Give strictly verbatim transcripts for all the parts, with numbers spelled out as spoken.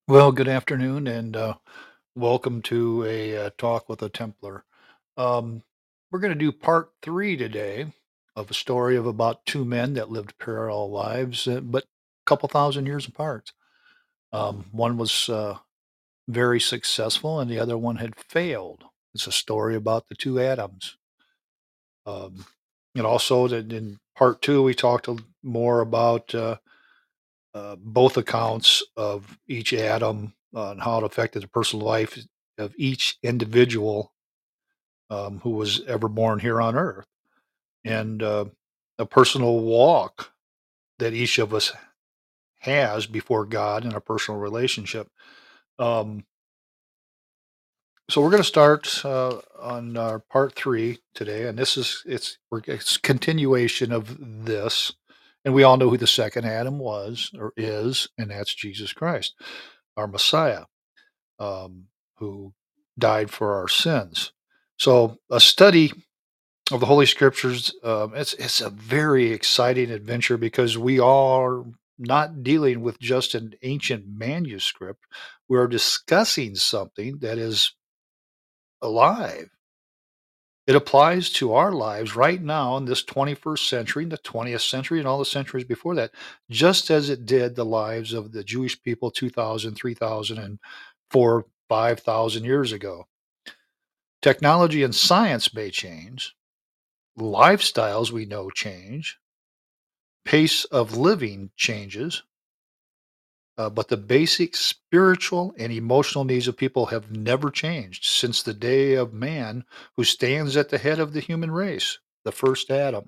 Well, good afternoon and uh, welcome to a uh, talk with a Templar. Um, we're going to do part three today of a story of about two men that lived parallel lives, uh, but a couple thousand years apart. Um, one was uh, very successful and the other one had failed. It's a story about the two Adams. Um, and also, that in part two, we talked a- more about uh, uh, both accounts of each atom uh, and how it affected the personal life of each individual um, who was ever born here on earth, and uh, a personal walk that each of us has before God in a personal relationship. Um, so we're going to start uh, on uh, part three today, and this is it's we're, it's continuation of this, and we all know who the second Adam was or is, and that's Jesus Christ, our Messiah, um, who died for our sins. So, a study of the Holy Scriptures, um, it's it's a very exciting adventure because we are not dealing with just an ancient manuscript. We're discussing something that is alive. It applies to our lives right now in this twenty-first century, in the twentieth century, and all the centuries before that, just as it did the lives of the Jewish people two thousand, three thousand, and four, five thousand years ago. Technology and science may change, lifestyles we know change, pace of living changes, uh, but the basic spiritual and emotional needs of people have never changed since the day of man who stands at the head of the human race, the first Adam.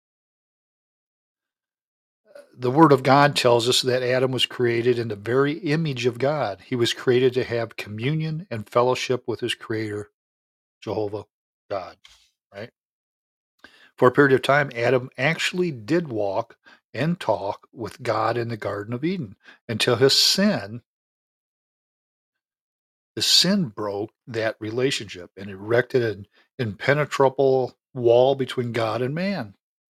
The Word of God tells us that Adam was created in the very image of God. He was created to have communion and fellowship with his Creator, Jehovah God, right? For a period of time, Adam actually did walk and talk with God in the Garden of Eden until his sin, the sin broke that relationship and erected an impenetrable wall between God and man.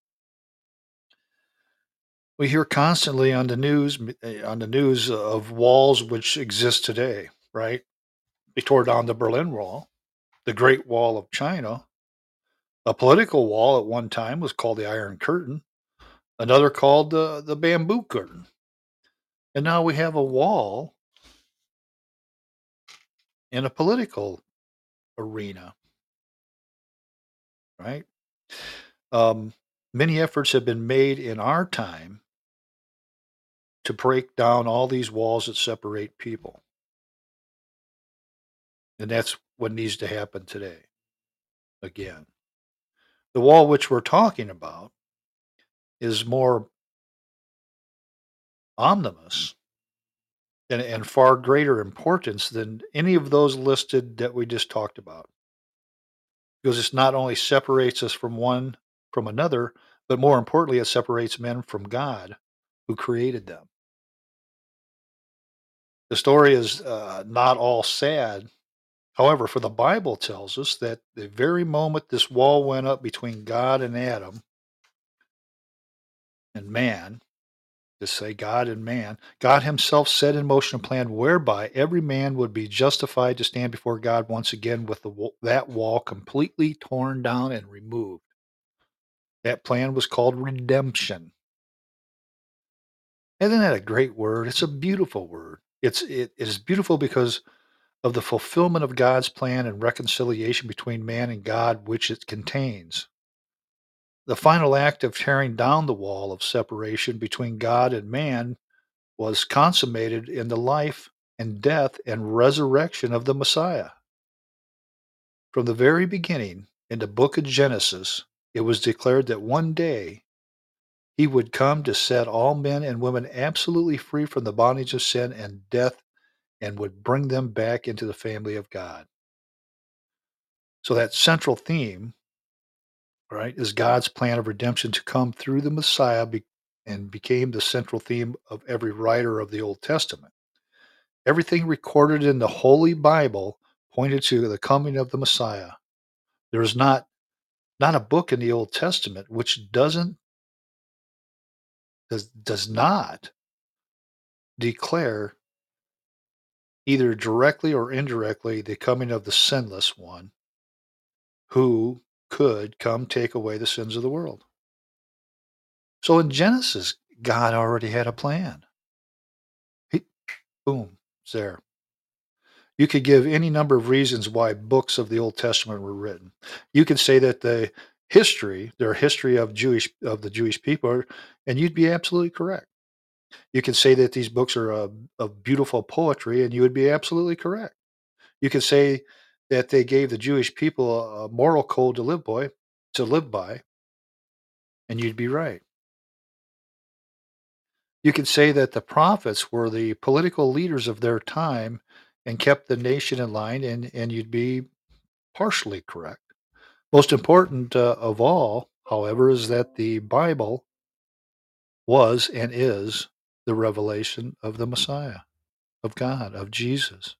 We hear constantly on the news eh, on the news of walls which exist today, right? They tore down the Berlin Wall, the Great Wall of China. A political wall at one time was called the Iron Curtain, another called the, the Bamboo Curtain. And now we have a wall in a political arena, right? Um, Many efforts have been made in our time to break down all these walls that separate people. And that's what needs to happen today again. The wall which we're talking about is more omnibus and, and far greater importance than any of those listed that we just talked about. Because it's not only separates us from one from another, but more importantly, it separates men from God who created them. The story is uh, not all sad. However, for the Bible tells us that the very moment this wall went up between God and Adam and man, to say God and man, God himself set in motion a plan whereby every man would be justified to stand before God once again with the, wa- that wall completely torn down and removed. That plan was called redemption. Isn't that a great word? It's a beautiful word. It's it is beautiful because of the fulfillment of God's plan and reconciliation between man and God, which it contains. The final act of tearing down the wall of separation between God and man was consummated in the life and death and resurrection of the Messiah. From the very beginning, in the book of Genesis, it was declared that one day he would come to set all men and women absolutely free from the bondage of sin and death and would bring them back into the family of God. So that central theme, right, is God's plan of redemption to come through the Messiah be- and became the central theme of every writer of the Old Testament. Everything recorded in the Holy Bible pointed to the coming of the Messiah. There is not not a book in the Old Testament which doesn't does, does not declare either directly or indirectly, the coming of the sinless one who could come take away the sins of the world. So in Genesis, God already had a plan. He, boom, it's there. You could give any number of reasons why books of the Old Testament were written. You could say that the history, their history of Jewish of the Jewish people, are, and you'd be absolutely correct. You could say that these books are of, of beautiful poetry, and you would be absolutely correct. You could say that they gave the Jewish people a, a moral code to live by, to live by, and you'd be right. You could say that the prophets were the political leaders of their time and kept the nation in line, and, and you'd be partially correct. Most important uh, of all, however, is that the Bible was and is the revelation of the Messiah, of God, of Jesus.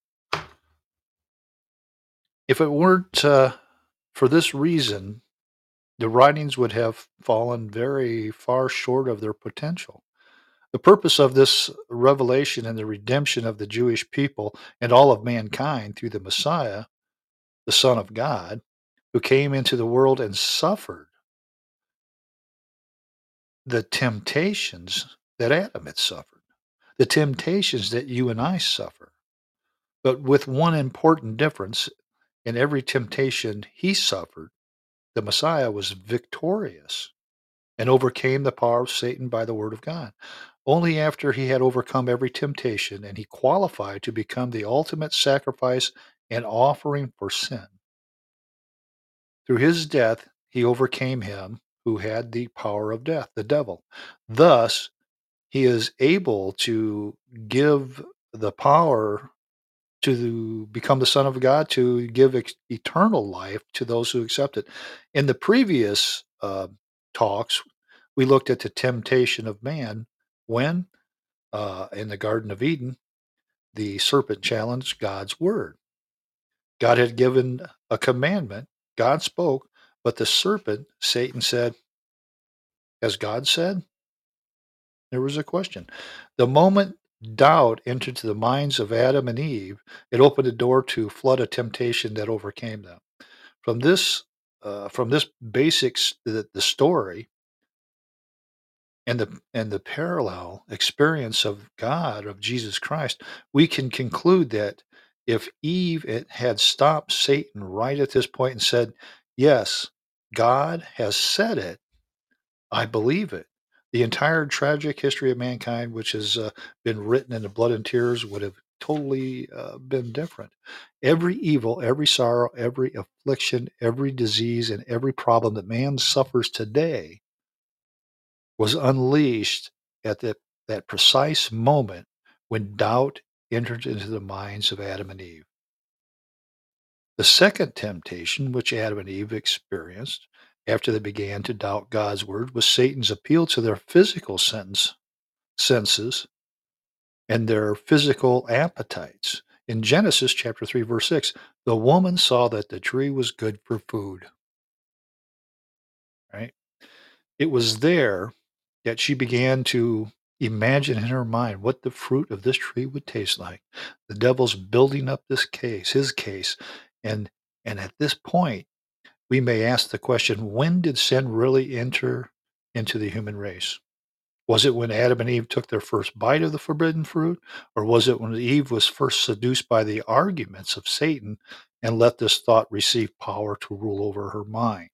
If it weren't uh, for this reason, the writings would have fallen very far short of their potential. The purpose of this revelation and the redemption of the Jewish people and all of mankind through the Messiah, the Son of God, who came into the world and suffered the temptations that Adam had suffered, the temptations that you and I suffer, but with one important difference: in every temptation he suffered, the Messiah was victorious and overcame the power of Satan by the word of God. Only after he had overcome every temptation and he qualified to become the ultimate sacrifice and offering for sin. Through his death, he overcame him who had the power of death, the devil. Thus, he is able to give the power to become the Son of God, to give ex- eternal life to those who accept it. In the previous uh, talks, we looked at the temptation of man when, uh, in the Garden of Eden, the serpent challenged God's word. God had given a commandment, God spoke, but the serpent, Satan, said, "Has God said?" There was a question. The moment doubt entered to the minds of Adam and Eve, it opened a door to flood of temptation that overcame them. From this, uh, from this basics, the, the story and the and the parallel experience of God, of Jesus Christ, we can conclude that if Eve it had stopped Satan right at this point and said, "Yes, God has said it. I believe it," the entire tragic history of mankind, which has uh, been written in the blood and tears, would have totally uh, been different. Every evil, every sorrow, every affliction, every disease, and every problem that man suffers today was unleashed at that, that precise moment when doubt entered into the minds of Adam and Eve. The second temptation which Adam and Eve experienced after they began to doubt God's word was Satan's appeal to their physical sense, senses and their physical appetites. In Genesis chapter three, verse six, the woman saw that the tree was good for food, right? It was there that she began to imagine in her mind what the fruit of this tree would taste like. The devil's building up this case, his case. And and at this point, we may ask the question, when did sin really enter into the human race? Was it when Adam and Eve took their first bite of the forbidden fruit? Or was it when Eve was first seduced by the arguments of Satan and let this thought receive power to rule over her mind?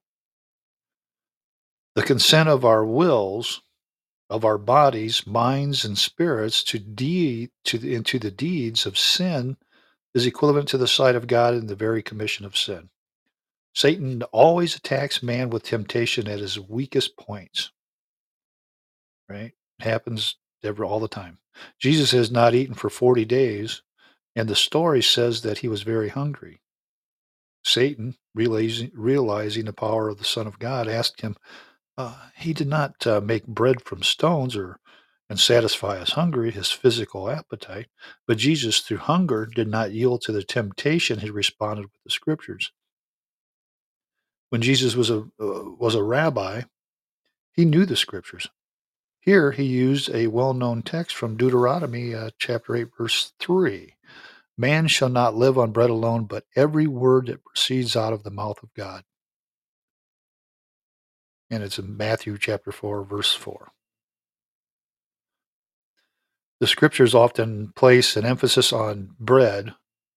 The consent of our wills, of our bodies, minds, and spirits to deed to the, into the deeds of sin is equivalent to the sight of God in the very commission of sin. Satan always attacks man with temptation at his weakest points, right? It happens every all the time. Jesus has not eaten for forty days, and the story says that he was very hungry. Satan, realizing, realizing the power of the Son of God, asked him, uh, he did not uh, make bread from stones or and satisfy his hunger, his physical appetite, but Jesus, through hunger, did not yield to the temptation. He responded with the scriptures. When Jesus was a uh, was a rabbi, he knew the scriptures. Here, he used a well-known text from Deuteronomy uh, chapter eight, verse three. Man shall not live on bread alone, but every word that proceeds out of the mouth of God. And it's in Matthew chapter four, verse four. The scriptures often place an emphasis on bread,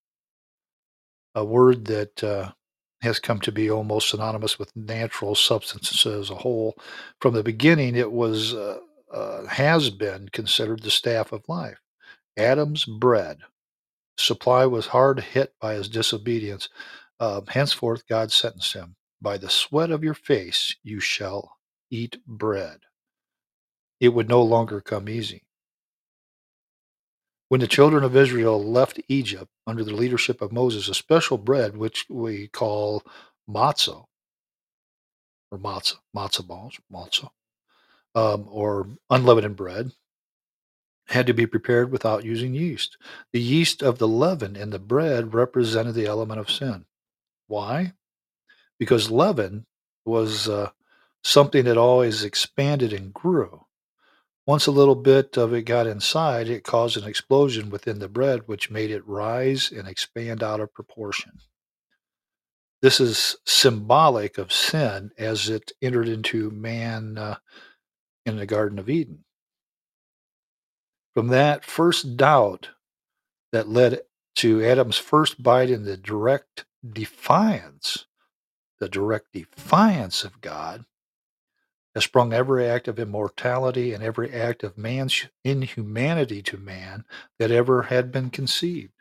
a word that uh, has come to be almost synonymous with natural substances as a whole. From the beginning, it was uh, uh, has been considered the staff of life. Adam's bread supply was hard hit by his disobedience. Uh, henceforth, God sentenced him. By the sweat of your face you shall eat bread. It would no longer come easy. When the children of Israel left Egypt under the leadership of Moses, a special bread, which we call matzah, or matzah, matzah balls, matzah, um, or unleavened bread, had to be prepared without using yeast. The yeast of the leaven in the bread represented the element of sin. Why? Because leaven was uh, something that always expanded and grew. Once a little bit of it got inside, it caused an explosion within the bread, which made it rise and expand out of proportion. This is symbolic of sin as it entered into man uh, in the Garden of Eden. From that first doubt that led to Adam's first bite in the direct defiance, the direct defiance of God, has sprung every act of immortality and every act of man's inhumanity to man that ever had been conceived.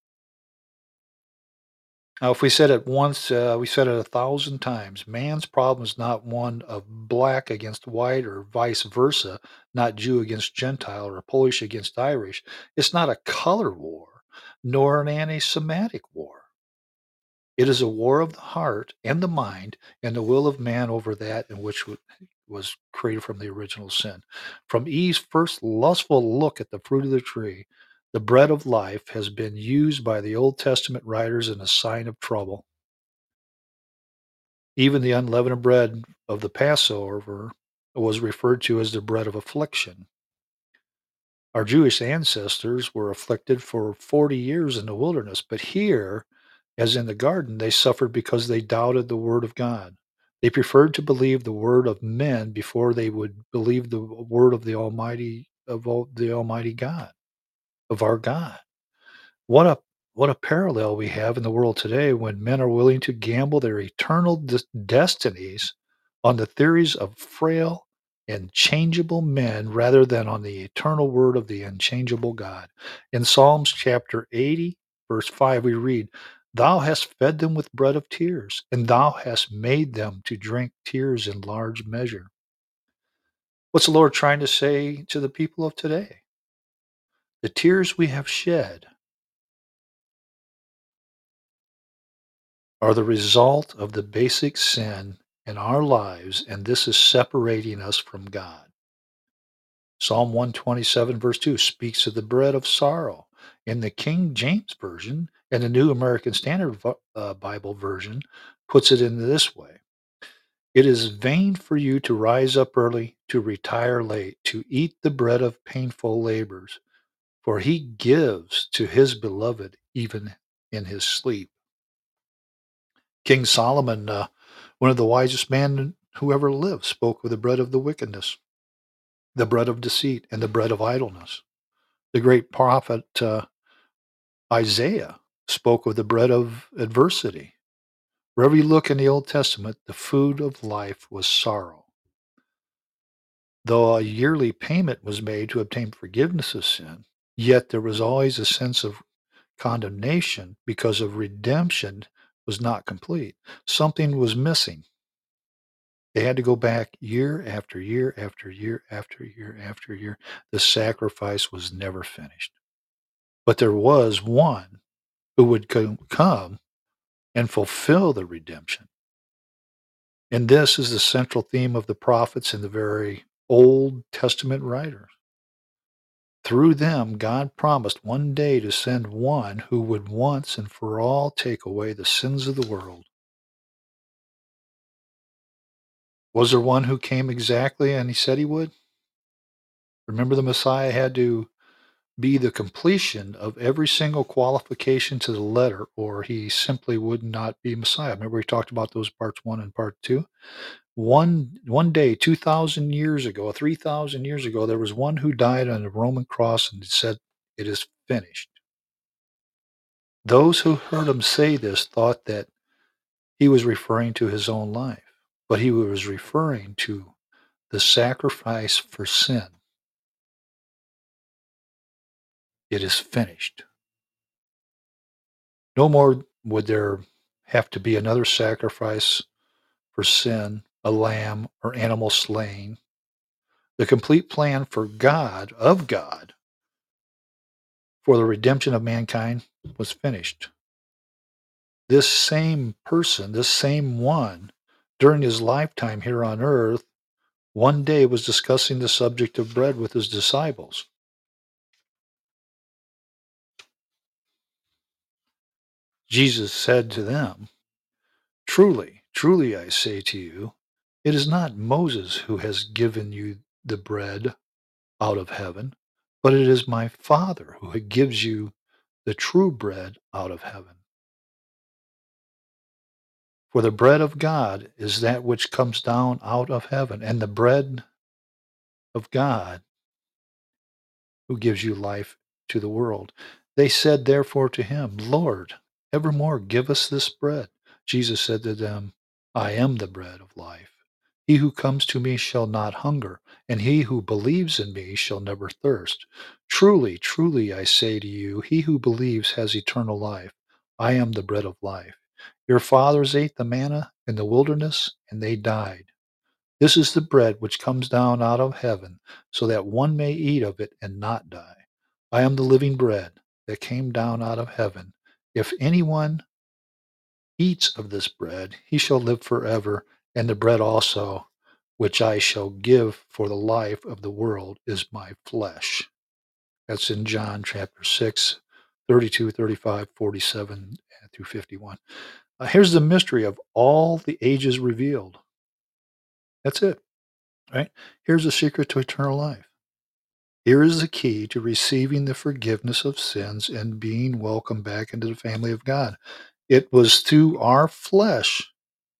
Now, if we said it once, uh, we said it a thousand times. Man's problem is not one of black against white or vice versa, not Jew against Gentile or Polish against Irish. It's not a color war, nor an anti Semitic war. It is a war of the heart and the mind and the will of man over that in which was created from the original sin. From Eve's first lustful look at the fruit of the tree, the bread of life has been used by the Old Testament writers as a sign of trouble. Even the unleavened bread of the Passover was referred to as the bread of affliction. Our Jewish ancestors were afflicted for forty years in the wilderness, but here, as in the garden, they suffered because they doubted the word of God. They preferred to believe the word of men before they would believe the word of the Almighty of all, the Almighty God, of our God. What a what a parallel we have in the world today when men are willing to gamble their eternal des- destinies on the theories of frail and changeable men rather than on the eternal word of the unchangeable God. In Psalms chapter eighty, verse five, we read, Thou hast fed them with bread of tears, and thou hast made them to drink tears in large measure. What's the Lord trying to say to the people of today? The tears we have shed are the result of the basic sin in our lives, and this is separating us from God. Psalm one twenty-seven, verse two, speaks of the bread of sorrow. In the King James Version and the New American Standard uh, Bible Version puts it in this way. It is vain for you to rise up early, to retire late, to eat the bread of painful labors, for he gives to his beloved even in his sleep. King Solomon, uh, one of the wisest men who ever lived, spoke of the bread of the wickedness, the bread of deceit, and the bread of idleness. The great prophet uh, Isaiah spoke of the bread of adversity. Wherever you look in the Old Testament, the food of life was sorrow. Though a yearly payment was made to obtain forgiveness of sin, yet there was always a sense of condemnation because of redemption was not complete. Something was missing. They had to go back year after year after year after year after year. The sacrifice was never finished. But there was one who would co- come and fulfill the redemption. And this is the central theme of the prophets and the very Old Testament writers. Through them, God promised one day to send one who would once and for all take away the sins of the world. Was there one who came exactly and he said he would? Remember, the Messiah had to be the completion of every single qualification to the letter, or he simply would not be Messiah. Remember we talked about those parts one and part two? One one day, two thousand years ago, three thousand years ago, there was one who died on a Roman cross and said, "It is finished." Those who heard him say this thought that he was referring to his own life, but he was referring to the sacrifice for sin. It is finished. No more would there have to be another sacrifice for sin, a lamb or animal slain. The complete plan for God, of God, for the redemption of mankind was finished. This same person, this same one, during his lifetime here on earth, one day was discussing the subject of bread with his disciples. Jesus said to them, "Truly, truly I say to you, it is not Moses who has given you the bread out of heaven, but it is my Father who gives you the true bread out of heaven. For the bread of God is that which comes down out of heaven, and the bread of God who gives you life to the world." They said therefore to him, "Lord, evermore give us this bread." Jesus said to them, "I am the bread of life. He who comes to me shall not hunger, and he who believes in me shall never thirst. Truly, truly, I say to you, he who believes has eternal life. I am the bread of life. Your fathers ate the manna in the wilderness, and they died. This is the bread which comes down out of heaven, so that one may eat of it and not die. I am the living bread that came down out of heaven. If anyone eats of this bread, he shall live forever, and the bread also, which I shall give for the life of the world, is my flesh." That's in John chapter six, thirty-two, thirty-five, forty-seven through fifty-one. Uh, here's the mystery of all the ages revealed. That's it, right? Here's the secret to eternal life. Here is the key to receiving the forgiveness of sins and being welcomed back into the family of God. It was through our flesh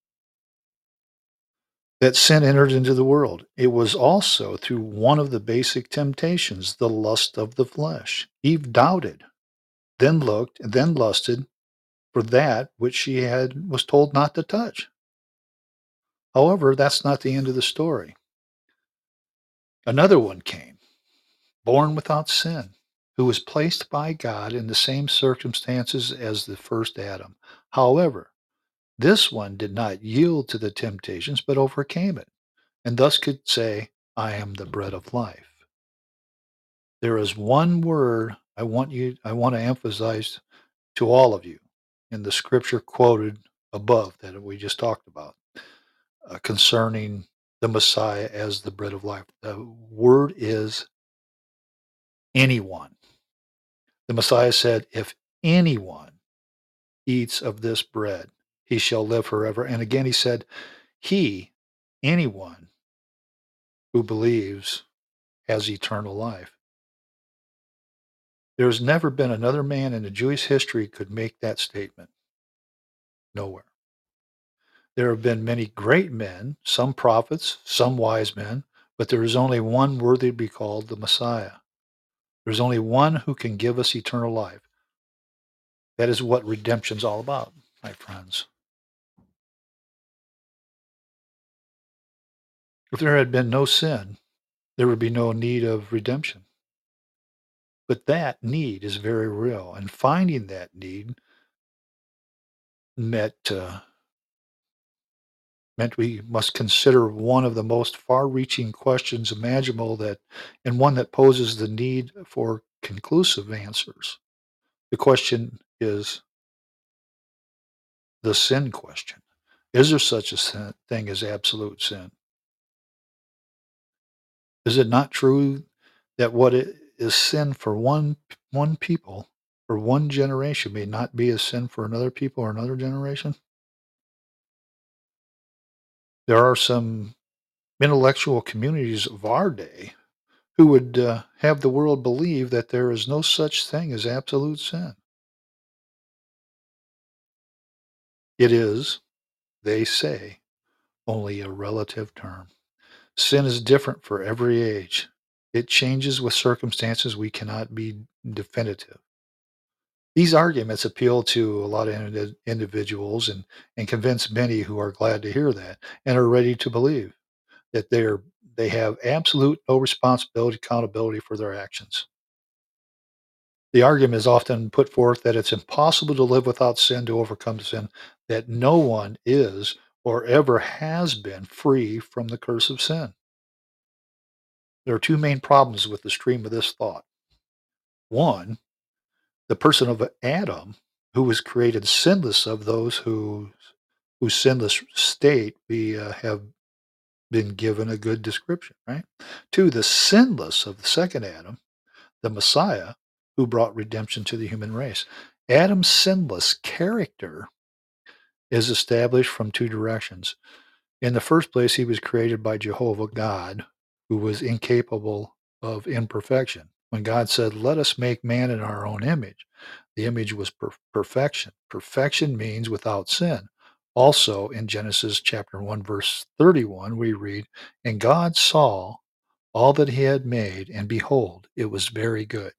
that sin entered into the world. It was also through one of the basic temptations, the lust of the flesh. Eve doubted, then looked, and then lusted for that which she had was told not to touch. However, that's not the end of the story. Another one came, born without sin, who was placed by God in the same circumstances as the first Adam. However, this one did not yield to the temptations, but overcame it, and thus could say, "I am the bread of life." There is one word I want you I want to emphasize to all of you in the scripture quoted above that we just talked about uh, concerning the Messiah as the bread of life. The word is anyone. The Messiah said, "If anyone eats of this bread, he shall live forever." And again, he said, "He, anyone who believes, has eternal life." There's never been another man in the Jewish history could make that statement. Nowhere. There have been many great men, some prophets, some wise men, but there is only one worthy to be called the Messiah. There's only one who can give us eternal life. That is what redemption's all about, my friends. If there had been no sin, there would be no need of redemption. But that need is very real, and finding that need met uh, meant we must consider one of the most far-reaching questions imaginable, that and one that poses the need for conclusive answers. The question is the sin question. Is there such a sin, thing as absolute sin? Is it not true that what i- is sin for one one people or one generation may not be a sin for another people or another generation? There are some intellectual communities of our day who would uh, have the world believe that there is no such thing as absolute sin. It is, they say, only a relative term. Sin is different for every age. It changes with circumstances we cannot be definitive. These arguments appeal to a lot of indi- individuals and, and convince many who are glad to hear that and are ready to believe that they're they have absolute no responsibility, accountability for their actions. The argument is often put forth that it's impossible to live without sin, to overcome sin, that no one is or ever has been free from the curse of sin. There are two main problems with the stream of this thought. One, the person of Adam, who was created sinless of those who whose sinless state we uh, have been given a good description, right? Two, the sinless of the second Adam, the Messiah, who brought redemption to the human race. Adam's sinless character is established from two directions. In the first place, he was created by Jehovah God, who was incapable of imperfection. When God said, "Let us make man in our own image," the image was per- perfection. Perfection means without sin. Also, in Genesis chapter one, verse thirty-one, we read, "And God saw all that he had made, and behold, it was very good."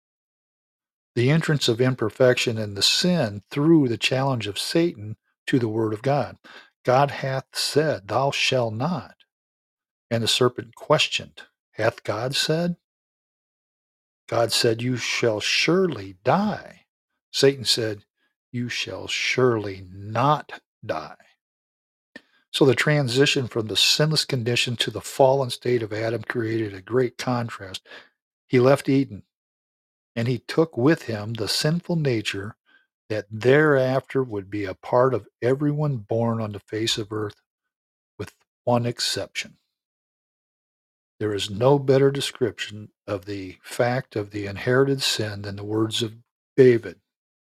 The entrance of imperfection and the sin through the challenge of Satan to the word of God. God hath said, "Thou shalt not." And the serpent questioned, "Hath God said?" God said, "You shall surely die." Satan said, "You shall surely not die." So the transition from the sinless condition to the fallen state of Adam created a great contrast. He left Eden, and he took with him the sinful nature that thereafter would be a part of everyone born on the face of earth, with one exception. There is no better description of the fact of the inherited sin than the words of David.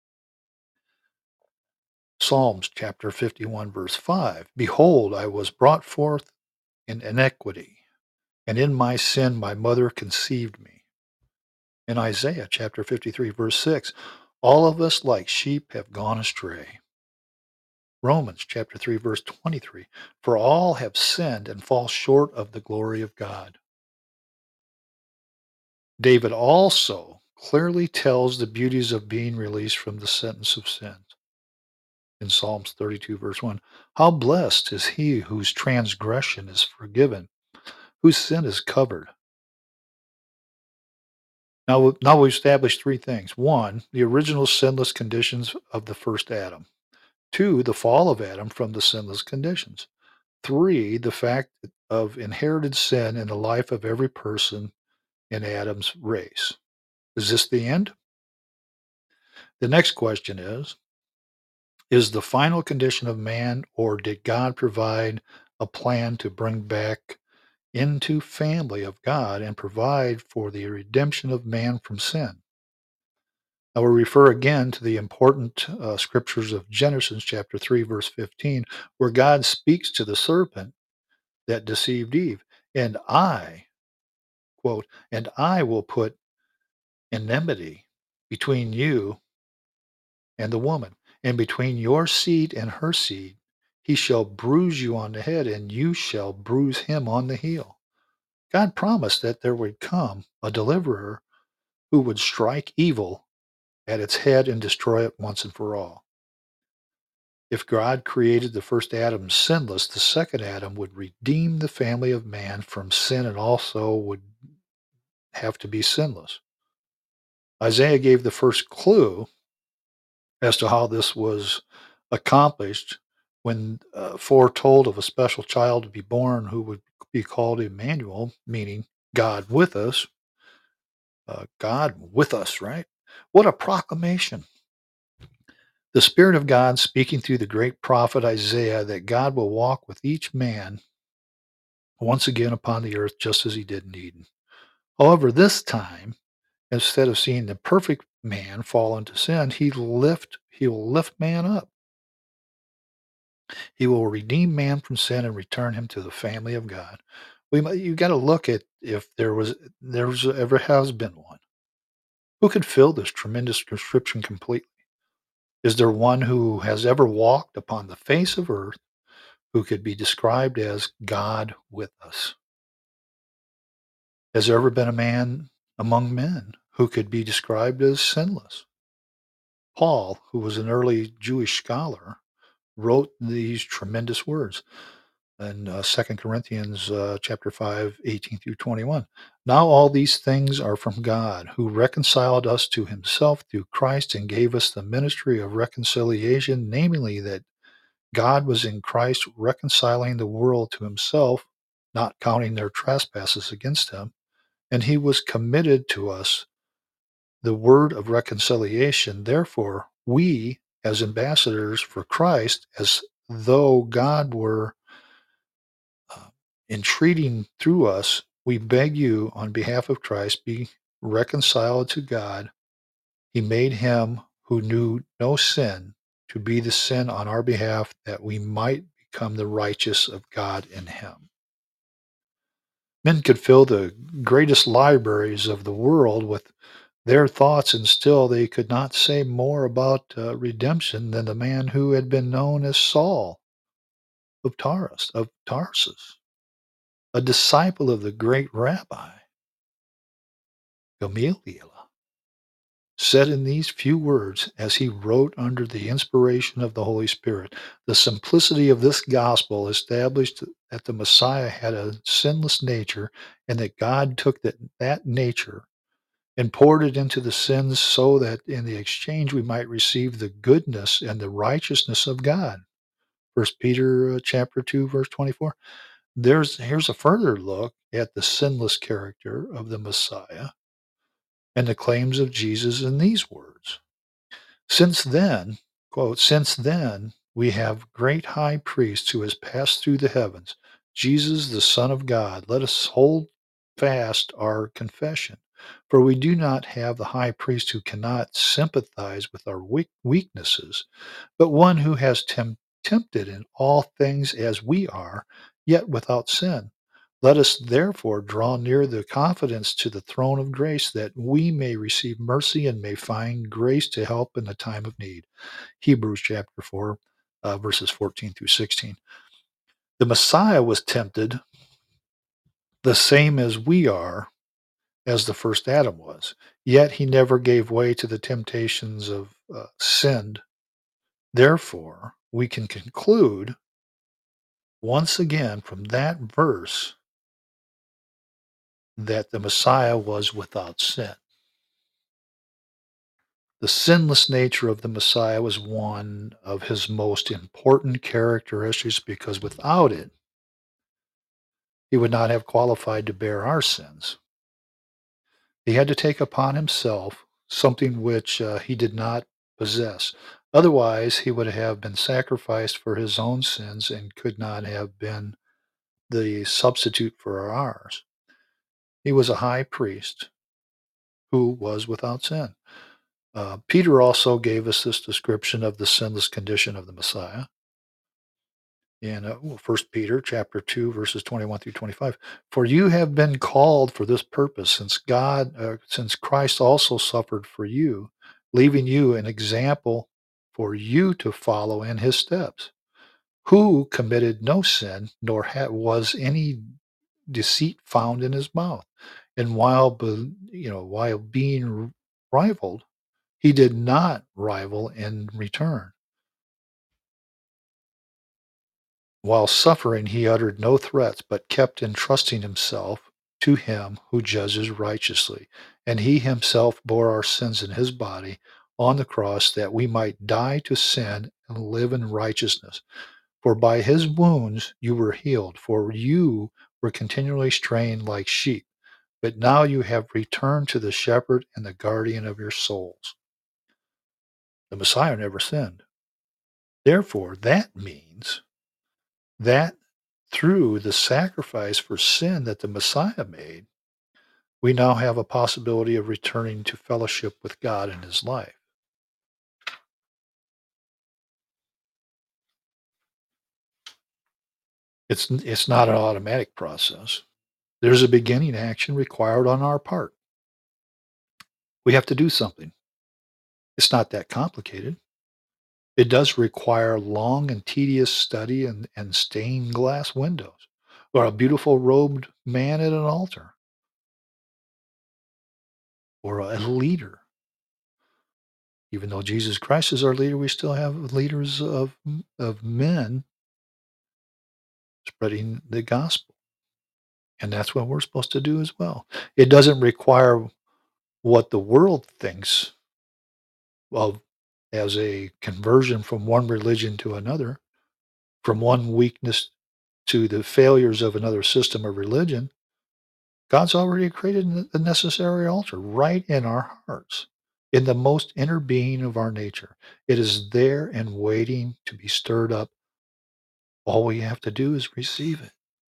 Psalms chapter fifty-one, verse five. "Behold, I was brought forth in iniquity, and in my sin my mother conceived me." In Isaiah chapter fifty-three, verse six. "All of us like sheep have gone astray." Romans chapter three, verse twenty-three. "For all have sinned and fall short of the glory of God." David also clearly tells the beauties of being released from the sentence of sin. In Psalms thirty-two, verse one, "How blessed is he whose transgression is forgiven, whose sin is covered." Now, now we've established three things. One, the original sinless conditions of the first Adam. Two, the fall of Adam from the sinless conditions. Three, the fact of inherited sin in the life of every person in Adam's race. Is this the end? The next question is, is the final condition of man, or did God provide a plan to bring back into family of God and provide for the redemption of man from sin? I will refer again to the important uh, scriptures of Genesis chapter three, verse fifteen, where God speaks to the serpent that deceived Eve. And I, quote, "and I will put enmity between you and the woman, and between your seed and her seed. He shall bruise you on the head, and you shall bruise him on the heel." God promised that there would come a deliverer who would strike evil at its head and destroy it once and for all. If God created the first Adam sinless, the second Adam would redeem the family of man from sin and also would have to be sinless. Isaiah gave the first clue as to how this was accomplished when uh, foretold of a special child to be born who would be called Emmanuel, meaning God with us. Uh, God with us, right? What a proclamation. The Spirit of God speaking through the great prophet Isaiah that God will walk with each man once again upon the earth just as he did in Eden. However, this time, instead of seeing the perfect man fall into sin, he lift he will lift man up. He will redeem man from sin and return him to the family of God. We you got to look at if there was there was ever has been one. Who could fill this tremendous description completely? Is there one who has ever walked upon the face of earth who could be described as God with us? Has there ever been a man among men who could be described as sinless? Paul, who was an early Jewish scholar, wrote these tremendous words in uh, Second Corinthians uh, chapter five, eighteen through twenty-one. Now all these things are from God, who reconciled us to himself through Christ and gave us the ministry of reconciliation, namely that God was in Christ reconciling the world to himself, not counting their trespasses against him, and he was committed to us the word of reconciliation. Therefore, we, as ambassadors for Christ, as though God were uh, entreating through us, we beg you on behalf of Christ, be reconciled to God. He made him who knew no sin to be the sin on our behalf, that we might become the righteous of God in him. Men could fill the greatest libraries of the world with their thoughts, and still they could not say more about uh, redemption than the man who had been known as Saul of Tarsus, of Tarsus, a disciple of the great rabbi Gamaliel, said in these few words as he wrote under the inspiration of the Holy Spirit. The simplicity of this gospel established that the Messiah had a sinless nature, and that God took that, that nature and poured it into the sins, so that in the exchange we might receive the goodness and the righteousness of God. First Peter uh, chapter two, verse twenty-four. There's here's a further look at the sinless character of the Messiah and the claims of Jesus in these words. Since then, quote, since then we have great high priest who has passed through the heavens, Jesus, the Son of God. Let us hold fast our confession. For we do not have the high priest who cannot sympathize with our weak- weaknesses, but one who has tem- tempted in all things as we are, yet without sin. Let us therefore draw near the confidence to the throne of grace, that we may receive mercy and may find grace to help in the time of need. Hebrews chapter four, uh, verses fourteen through sixteen. The Messiah was tempted the same as we are, as the first Adam was, yet he never gave way to the temptations of uh, sin. Therefore, we can conclude once again from that verse that the Messiah was without sin. The sinless nature of the Messiah was one of his most important characteristics, because without it, he would not have qualified to bear our sins. He had to take upon himself something which uh, he did not possess. Otherwise, he would have been sacrificed for his own sins and could not have been the substitute for ours. He was a high priest who was without sin. Uh, Peter also gave us this description of the sinless condition of the Messiah in uh, well, First Peter chapter two, verses twenty-one through twenty-five. For you have been called for this purpose, since God, uh, since Christ also suffered for you, leaving you an example for you to follow in his steps, who committed no sin, nor ha- was any deceit found in his mouth. And while, be, you know, while being rivaled, he did not rival in return. While suffering, he uttered no threats, but kept entrusting himself to him who judges righteously. And he himself bore our sins in his body on the cross, that we might die to sin and live in righteousness. For by his wounds you were healed, for you were continually straying like sheep. But now you have returned to the shepherd and the guardian of your souls. The Messiah never sinned. Therefore, that means that through the sacrifice for sin that the Messiah made, we now have a possibility of returning to fellowship with God in his life. It's it's not an automatic process. There's a beginning action required on our part. We have to do something. It's not that complicated. It does require long and tedious study and, and stained glass windows, or a beautiful robed man at an altar, or a leader. Even though Jesus Christ is our leader, we still have leaders of, of men spreading the gospel. And that's what we're supposed to do as well. It doesn't require what the world thinks of as a conversion from one religion to another, from one weakness to the failures of another system of religion. God's already created the necessary altar right in our hearts, in the most inner being of our nature. It is there and waiting to be stirred up. All we have to do is receive it.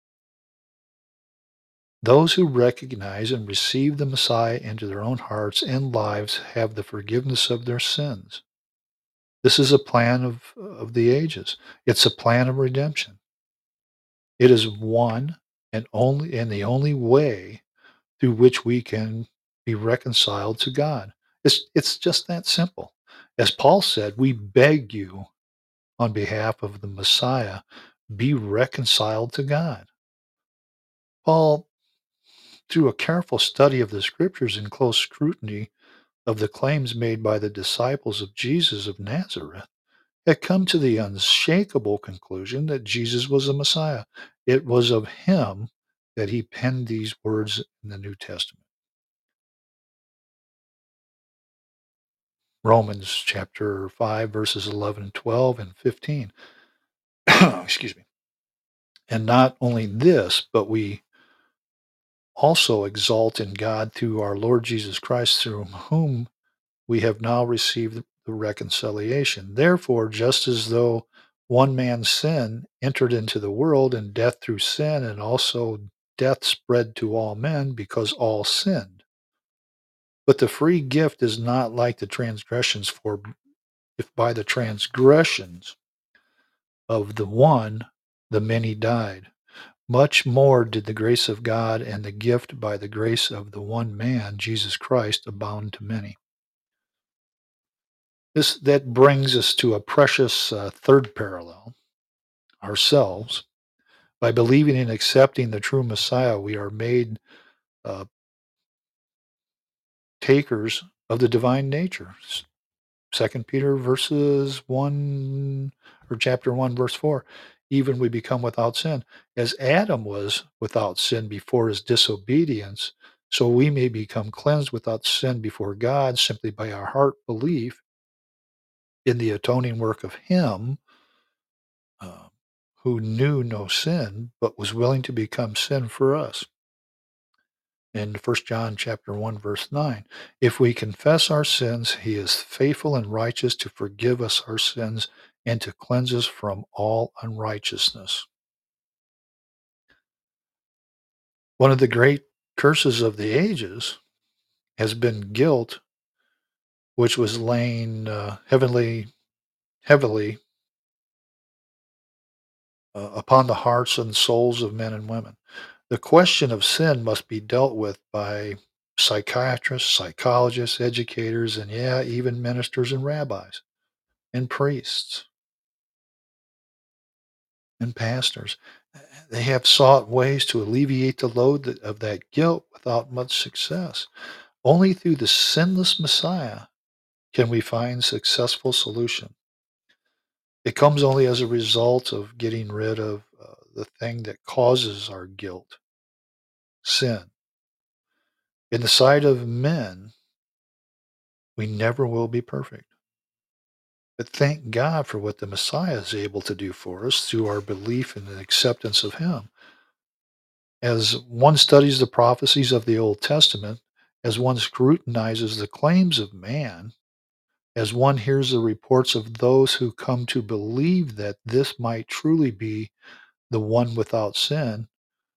Those who recognize and receive the Messiah into their own hearts and lives have the forgiveness of their sins. This is a plan of, of the ages. It's a plan of redemption. It is one and only and the only way through which we can be reconciled to God. It's it's just that simple. As Paul said, we beg you on behalf of the Messiah, be reconciled to God. Paul, through a careful study of the scriptures and close scrutiny of the claims made by the disciples of Jesus of Nazareth, had come to the unshakable conclusion that Jesus was the Messiah. It was of him that he penned these words in the New Testament. Romans chapter five, verses eleven, twelve, and fifteen. Excuse me. And not only this, but we also exalt in God through our Lord Jesus Christ, through whom we have now received the reconciliation. Therefore, just as though one man's sin entered into the world, and death through sin, and also death spread to all men because all sinned. But the free gift is not like the transgressions, for if by the transgressions of the one the many died, much more did the grace of God and the gift by the grace of the one man, Jesus Christ, abound to many. This that brings us to a precious uh, third parallel. Ourselves, by believing and accepting the true Messiah, we are made uh, takers of the divine nature. Second Peter verses one or chapter one verse four. Even we become without sin, as Adam was without sin before his disobedience, so we may become cleansed without sin before God simply by our heart belief in the atoning work of Him uh, who knew no sin, but was willing to become sin for us. In First John chapter one, verse nine, if we confess our sins, he is faithful and righteous to forgive us our sins and to cleanse us from all unrighteousness. One of the great curses of the ages has been guilt, which was laying uh, heavily, heavily uh, upon the hearts and souls of men and women. The question of sin must be dealt with by psychiatrists, psychologists, educators, and yeah, even ministers and rabbis and priests and pastors. They have sought ways to alleviate the load that- of that guilt without much success. Only through the sinless Messiah can we find successful solution. It comes only as a result of getting rid of uh, the thing that causes our guilt, sin. In the sight of men, we never will be perfect. But thank God for what the Messiah is able to do for us through our belief in the acceptance of Him. As one studies the prophecies of the Old Testament, as one scrutinizes the claims of man, as one hears the reports of those who come to believe that this might truly be the one without sin,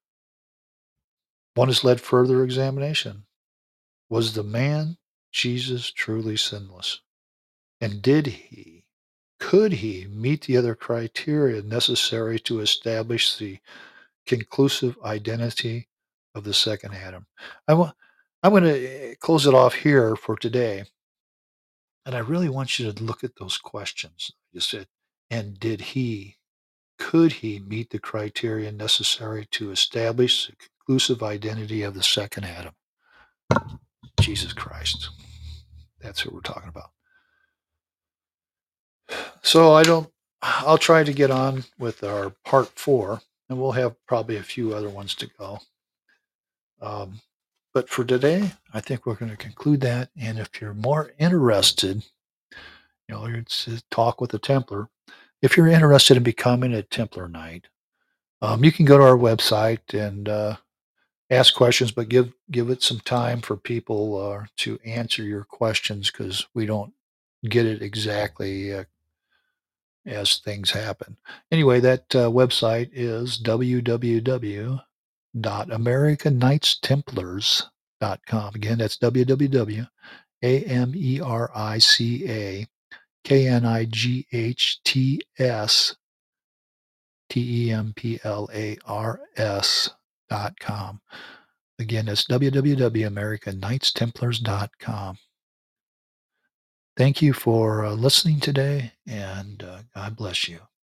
one is led further examination. Was the man Jesus truly sinless? And did he, could he meet the other criteria necessary to establish the conclusive identity of the second Adam. I want I'm going to close it off here for today, and I really want you to look at those questions. You said, and did he, could he meet the criteria necessary to establish the conclusive identity of the second Adam, Jesus Christ? That's what we're talking about. So I don't. I'll try to get on with our part four, and we'll have probably a few other ones to go. Um, but for today, I think we're going to conclude that. And if you're more interested, you know, it's a talk with a Templar. If you're interested in becoming a Templar Knight, um, you can go to our website and uh, ask questions, but give give it some time for people uh, to answer your questions because we don't get it exactly uh, as things happen. Anyway, that uh, website is w w w dot american knights templars dot com. Again, that's w w w dot america K-N-I-G-H-T-S T-E-M-P-L-A-R-S dot com. Again, that's w w w dot american knights templars dot com. Thank you for uh, listening today, and uh, God bless you.